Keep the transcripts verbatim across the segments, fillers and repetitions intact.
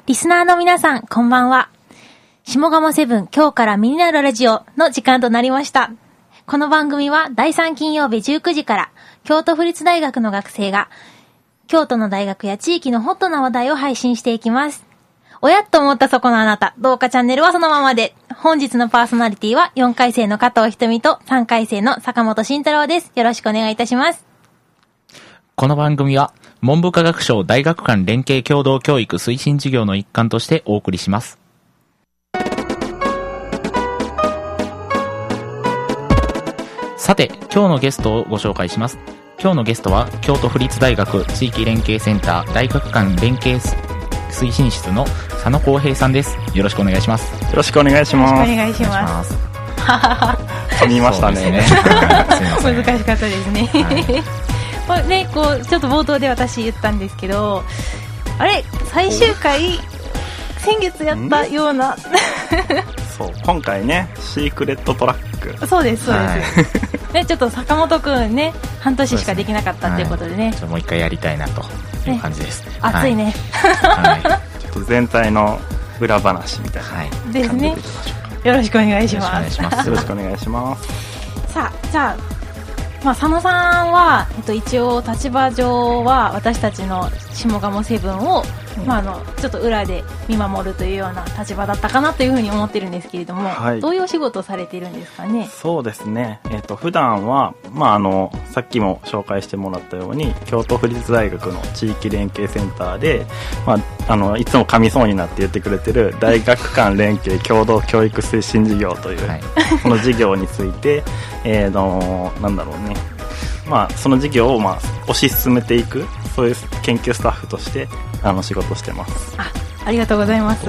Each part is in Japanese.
リスナーの皆さん、こんばんは。下鴨セブン、今日から身になるラジオの時間となりました。この番組はだいさん金曜日じゅうくじから、京都府立大学の学生が、京都の大学や地域のホットな話題を配信していきます。おやっと思ったそこのあなた、どうかチャンネルはそのままで。本日のパーソナリティはよんかい生の加藤ひとみとさんかい生の坂本慎太郎です。よろしくお願いいたします。 この番組は文部科学省大学間連携共同教育推進事業の一環としてお送りします。さて、今日のゲストをご紹介します。今日のゲストは京都府立大学地域連携センター大学間連携推進室の佐野光平さんです。よろしくお願いします。 よろしくお願いします。 よろしくお願いします。 噛みましたね。 ね難しかったですね。はい、ね、こうちょっと冒頭で私言ったんですけど、あれ最終回先月やったような。 そう、今回ね、シークレットトラック。 そうですそうです。はい、ね、ちょっと坂本くんね、半年しかできなかったということでね。 はい、ちょっともう一回やりたいなという感じです。ね、 熱いね。 はい。 ちょっと全体の裏話みたいな感じでいきましょうか。 ですね。よろしくお願いします。 よろしくお願いします。 さあ、じゃあ、まあ、佐野さんは、えっと、一応立場上は私たちの下鴨セブンを、うん、まあ、あのちょっと裏で見守るというような立場だったかなというふうに思ってるんですけれども、はい、どういうお仕事をされているんですかね。 そうですね、えー、と普段は、まあ、あのさっきも紹介してもらったように京都府立大学の地域連携センターで、まあ、あのいつも噛みそうになって言ってくれてる大学間連携共同教育推進事業という、はい、その事業について、えー、のなんだろうね、まあ、その事業を、まあ、推し進めていく、そういう研究スタッフとしてあの仕事してます。 あ、ありがとうございます。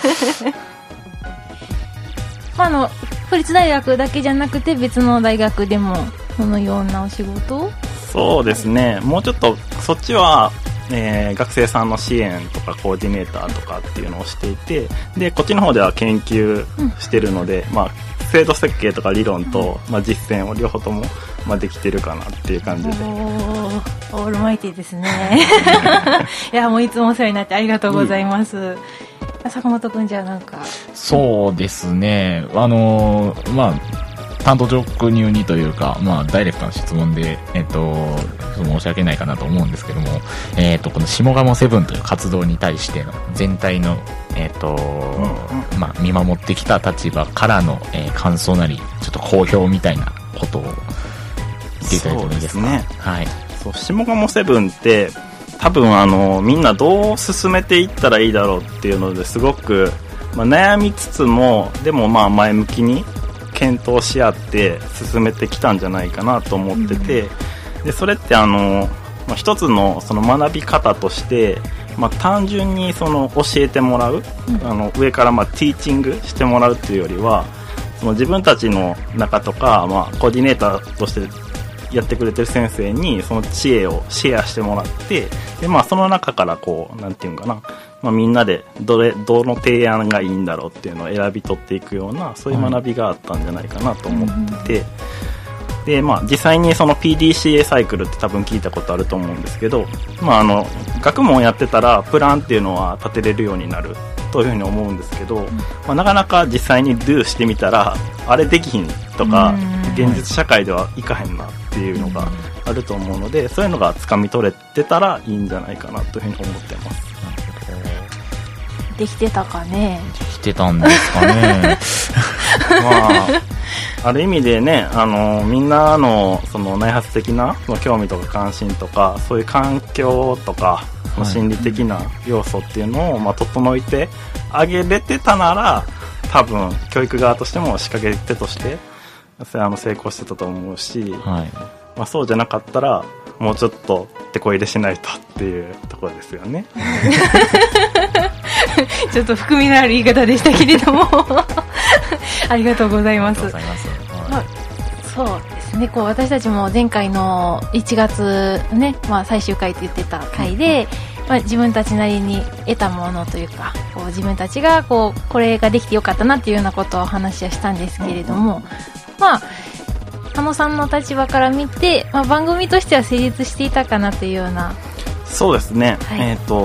まあ、あの府立大学だけじゃなくて別の大学でもそのようなお仕事？ そうですね、もうちょっとそっちは、えー、学生さんの支援とかコーディネーターとかっていうのをしていて、でこっちの方では研究してるので、うん、まあ制度設計とか理論と、まあ、実践を両方とも、まあ、できてるかなっていう感じで。 おー、オールマイティですね。いや、もういつもお世話になってありがとうございます。うん、坂本くん、じゃあなんか。 そうですね、あのー、まあ担当直入にというか、まあ、ダイレクトな質問で、えっと、申し訳ないかなと思うんですけども、えっと、この下鴨セブンという活動に対しての全体の、えっと、うんうん、まあ、見守ってきた立場からの、えー、感想なり、ちょっと好評みたいなことを言っていただいてもいいですか？ そうですね。 はい。 そう、下鴨セブンって、多分あの、みんなどう進めていったらいいだろうっていうのですごく、まあ、悩みつつも、でもまあ前向きに、検討し合って進めてきたんじゃないかなと思ってて、うん、でそれってあの、まあ、一つのその学び方として、まあ、単純にその教えてもらう、うん、あの上からまあティーチングしてもらうっていうよりは、その自分たちの中とか、まあ、コーディネーターとしてやってくれてる先生にその知恵をシェアしてもらって、で、まあ、その中からこうなんていうんかな、まあ、みんなでどれどの提案がいいんだろうっていうのを選び取っていくような、そういう学びがあったんじゃないかなと思ってて、うん、で、まあ、実際にその ピーディーシーエー サイクルって多分聞いたことあると思うんですけど、まあ、あの学問やってたらプランっていうのは立てれるようになるというふうに思うんですけど、うん、まあ、なかなか実際に Do してみたらあれできひんとか、うん、現実社会ではいかへんなっていうのがあると思うので、そういうのがつかみ取れてたらいいんじゃないかなというふうに思ってます。 できてたかね。 できてたんですかね。 まあ、ある意味でね、あのみんなのその内発的な興味とか関心とか、そういう環境とか、はい、心理的な要素っていうのを、まあ、整えてあげれてたなら、多分教育側としても仕掛け手としてあの成功してたと思うし、はい、まあ、そうじゃなかったらもうちょっと手こ入れしないとっていうところですよね。 ちょっと含みのある言い方でしたけれどもありがとうございます。 ありがとうございます。 まあ、そうですね、こう私たちも前回のいちがつね、まあ、最終回と言ってた回で、まあ、自分たちなりに得たものというか、こう自分たちがこうこれができてよかったなっていうようなことを話はしたんですけれども、まあ佐野さんの立場から見て、まあ、番組としては成立していたかなというような。 そうですね、はい、えーと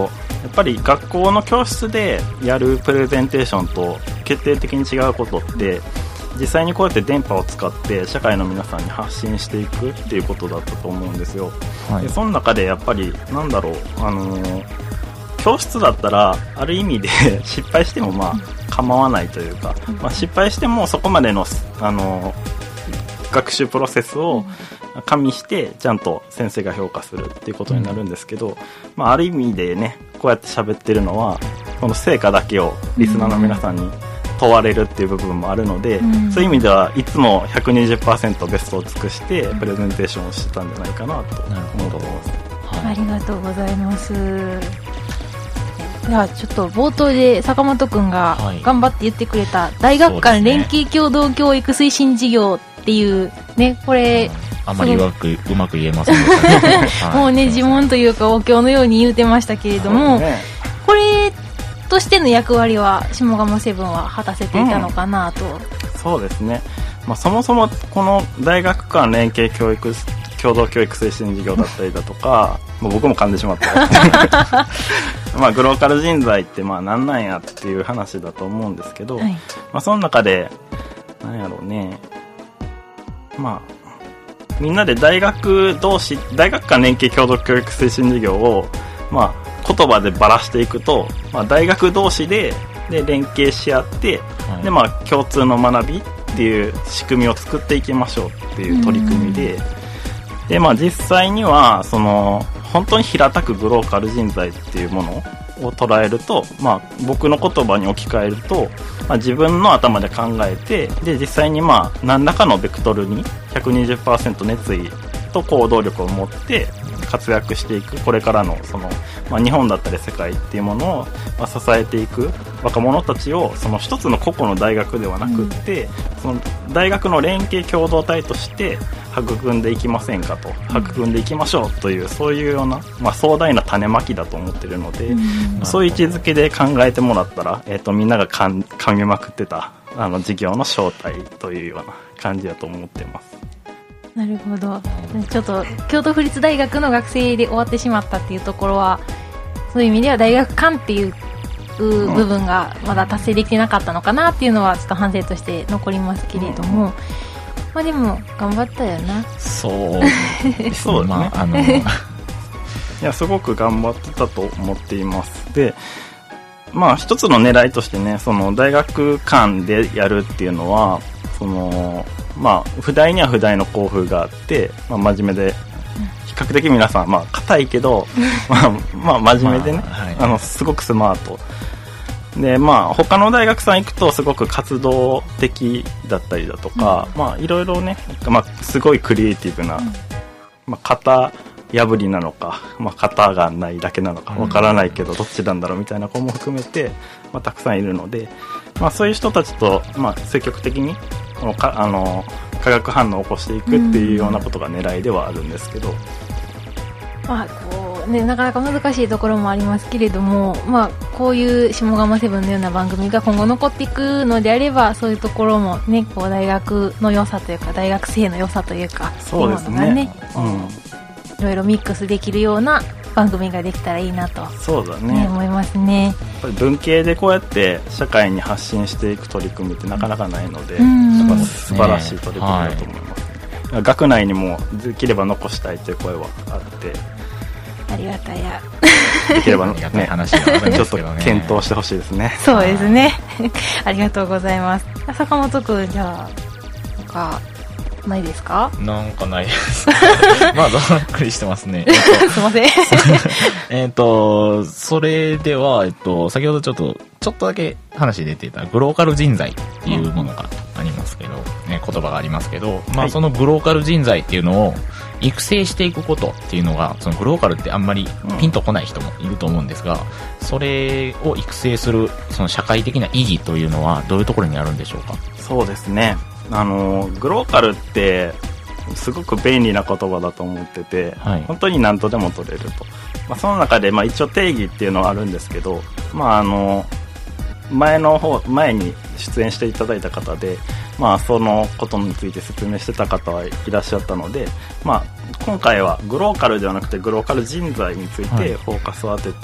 っぱり学校の教室でやるプレゼンテーションと決定的に違うことって実際にこうやって電波を使って社会の皆さんに発信していくっていうことだったと思うんですよ、はい、でその中でやっぱりなんだろう、あのー、教室だったらある意味で失敗してもまあ構わないというか、まあ、失敗してもそこまでの、あのー、学習プロセスを加味してちゃんと先生が評価するっていうことになるんですけど、まあ、ある意味でねこうやって喋ってるのはこの成果だけをリスナーの皆さんに問われるっていう部分もあるので、うん、そういう意味ではいつも ひゃくにじゅっパーセント ベストを尽くしてプレゼンテーションをしてたんじゃないかなと思ってます、 はい、ありがとうございます。ではちょっと冒頭で坂本くんが頑張って言ってくれた大学間連携共同教育推進事業っていうね、これ、 うん、あまりうまくうまく言えませんでしたね、はい、 もうね呪文というかお経のように言うてましたけれども、ね、これとしての役割は下鴨セブンは果たせていたのかなと、うん、 そうですね、まあ、そもそもこの大学間連携教育共同教育推進事業だったりだとかもう僕も噛んでしまったまあグローカル人材ってまあなんなんやっていう話だと思うんですけど、はい、まあ、その中でなんやろうね、まあみんなで大学同士大学間連携共同教育推進事業をまあ言葉でばらしていくと、まあ、大学同士 で, で連携し合って、はい、でまあ、共通の学びっていう仕組みを作っていきましょうっていう取り組みで、で、まあ、実際にはその本当に平たくグローカル人材っていうものを捉えると、まあ、僕の言葉に置き換えると、まあ、自分の頭で考えてで実際にまあ何らかのベクトルに ひゃくにじゅっパーセント 熱意と行動力を持って活躍していくこれからのその、まあ、日本だったり世界っていうものを、まあ、支えていく若者たちをその一つの個々の大学ではなくって、うん、その大学の連携共同体として育んでいきませんかと、うん、育んでいきましょうというそういうような、まあ、壮大な種まきだと思ってるので、うん、そういう位置づけで考えてもらったら、えーと、みんながかん噛みまくってたあの授業の正体というような感じだと思ってます。 なるほど。ちょっと京都府立大学の学生で終わってしまったっていうところはそういう意味では大学間っていう部分がまだ達成できてなかったのかなっていうのはちょっと反省として残りますけれども、うん、まあでも頑張ったよな。 そうですね、まあ、あのいやすごく頑張ってたと思っています。でまあ一つの狙いとしてねその大学間でやるっていうのはそのまあ不大には不大の校風があって、まあ、真面目で比較的皆さんまあ硬いけどまあまあ真面目でね、まあはい、あのすごくスマートで、まあ他の大学さん行くとすごく活動的だったりだとか、うん、まあいろいろね、まあすごいクリエイティブな、うん、まあ型破りなのか、まあ型がないだけなのかわからないけどどっちなんだろうみたいな子も含めて、まあたくさんいるので、まあそういう人たちとまあ積極的にこのかあの化学反応を起こしていくっていうようなことが狙いではあるんですけど、 まあこうね、なかなか難しいところもありますけれども、まあ、こういう下鴨セブンのような番組が今後残っていくのであればそういうところも、ね、こう大学の良さというか大学生の良さというかそうですね、ね、 うん、いろいろミックスできるような番組ができたらいいなと、 そうだね、 思いますね。 やっぱり文系でこうやって社会に発信していく取り組みってなかなかないので、 うん、 やっぱ素晴らしい取り組みだと思います、ね、はい、学内にもできれば残したいという声はあって、 ありがたやできれば、ね、 話があるんですけどね、 ちょっと検討してほしいですね。 そうですねありがとうございます。坂本くん、じゃあなんかないですか？ なんかないですまあざっくりしてますねすいませんえっとそれでは、えっと、先ほどちょっとちょっとだけ話出ていたグローカル人材っていうものがありますけど、うん、ね、言葉がありますけど、まあ、そのグローカル人材っていうのを育成していくことっていうのが、そのグローカルってあんまりピンとこない人もいると思うんですが、それを育成するその社会的な意義というのはどういうところにあるんでしょうか？ そうですね、あのグローカルってすごく便利な言葉だと思ってて、はい、本当に何とでも取れると、まあ、その中でまあ一応定義っていうのはあるんですけど、まあ、あの前の方前に出演していただいた方で、まあ、そのことについて説明してた方はいらっしゃったので、まあ、今回はグローカルではなくてグローカル人材についてフォーカスを当てて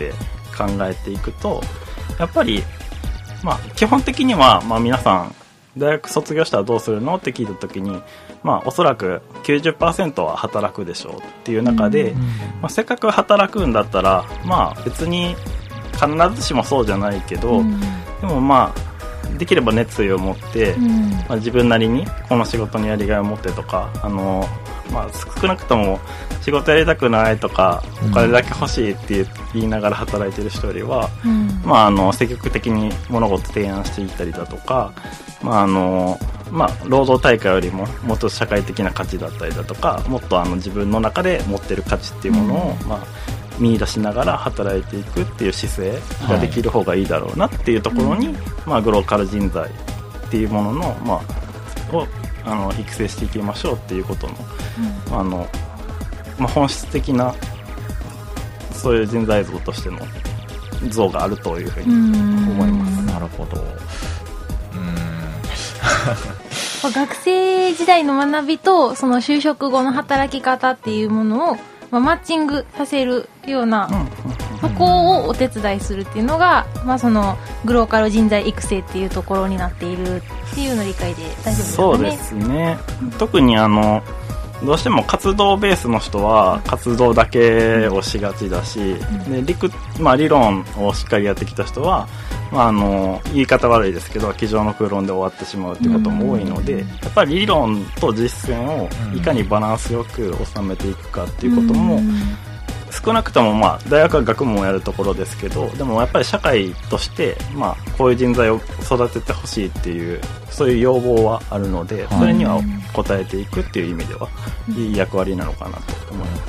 考えていくと、やっぱり、まあ、基本的には、まあ、皆さん大学卒業したらどうするのって聞いた時に、まあ、おそらく きゅうじゅっパーセント は働くでしょうっていう中で、 うんまあ、せっかく働くんだったら、まあ、別に必ずしもそうじゃないけど、 うん、 でもまあできれば熱意を持って、 うんまあ、自分なりにこの仕事にやりがいを持ってとか、あの、まあ、少なくとも仕事やりたくないとかお金だけ欲しいって言いながら働いてる人よりは、 うんまあ、あの積極的に物事提案していったりだとか、まああのまあ、労働対価よりももっと社会的な価値だったりだとか、もっとあの自分の中で持ってる価値っていうものを、うんまあ、見出しながら働いていくっていう姿勢ができる方がいいだろうなっていうところに、はいまあ、グローカル人材っていうものの、まあ、をあの育成していきましょうっていうことの、うんあのまあ、本質的なそういう人材像としての像があるというふうに思います。 なるほど。うーん学生時代の学びとその就職後の働き方っていうものを、まあ、マッチングさせるような、うんそこをお手伝いするっていうのが、まあ、そのグローカル人材育成っていうところになっているっていうの理解で大丈夫ですかね。 そうですね。特にあのどうしても活動ベースの人は活動だけをしがちだし、うん、で 理, まあ、理論をしっかりやってきた人は、まあ、あの言い方悪いですけど机上の空論で終わってしまうっていうことも多いので、うん、やっぱり理論と実践をいかにバランスよく収めていくかっていうことも、うん少なくともまあ大学は学問をやるところですけど、でもやっぱり社会としてまあこういう人材を育ててほしいっていうそういう要望はあるので、それには応えていくっていう意味ではいい役割なのかなと思います。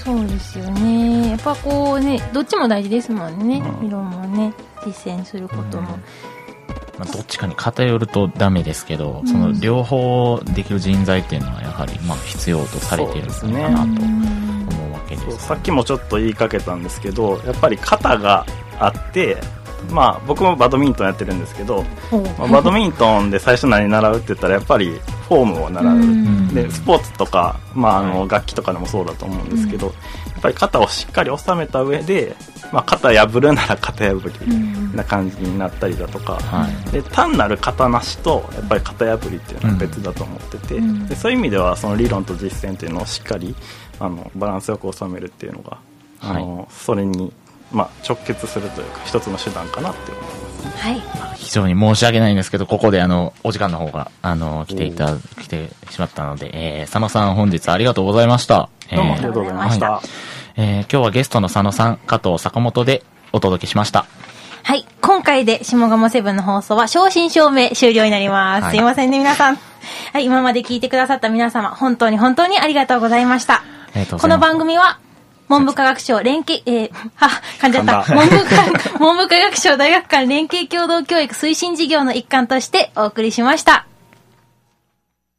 そうですよね。やっぱこうねどっちも大事ですもんね、うん、理論もね実践することも、うんまあ、どっちかに偏るとダメですけど、うん、その両方できる人材っていうのはやはりまあ必要とされているのかなと。 そうさっきもちょっと言いかけたんですけど、やっぱり型があって、まあ、僕もバドミントンやってるんですけど、まあ、バドミントンで最初何習うって言ったらやっぱりフォームを習うでスポーツとか、まあ、あの楽器とかでもそうだと思うんですけど、やっぱり型をしっかり収めた上で、まあ、型破るなら型破りな感じになったりだとか、で単なる型なしとやっぱり型破りっていうのは別だと思ってて、でそういう意味ではその理論と実践っていうのをしっかりあのバランスよく収めるっていうのが、あの、はい、それに、まあ、直結するというか一つの手段かなって思います、 はい、 非常に申し訳ないんですけどここであのお時間の方があの来ていた来てしまったので、えー、佐野さん本日ありがとうございました。 どうもありがとうございました、 はいえー、今日はゲストの佐野さん加藤坂本でお届けしました。 はい、今回で下鴨セブンの放送は正真正銘終了になります、はい、すいませんね皆さん。はい、今まで聞いてくださった皆様本当に本当にありがとうございました。この番組は文部科学省連携、えー、は、噛んじゃった。文部科、文部科学省大学間連携共同教育推進事業の一環としてお送りしました。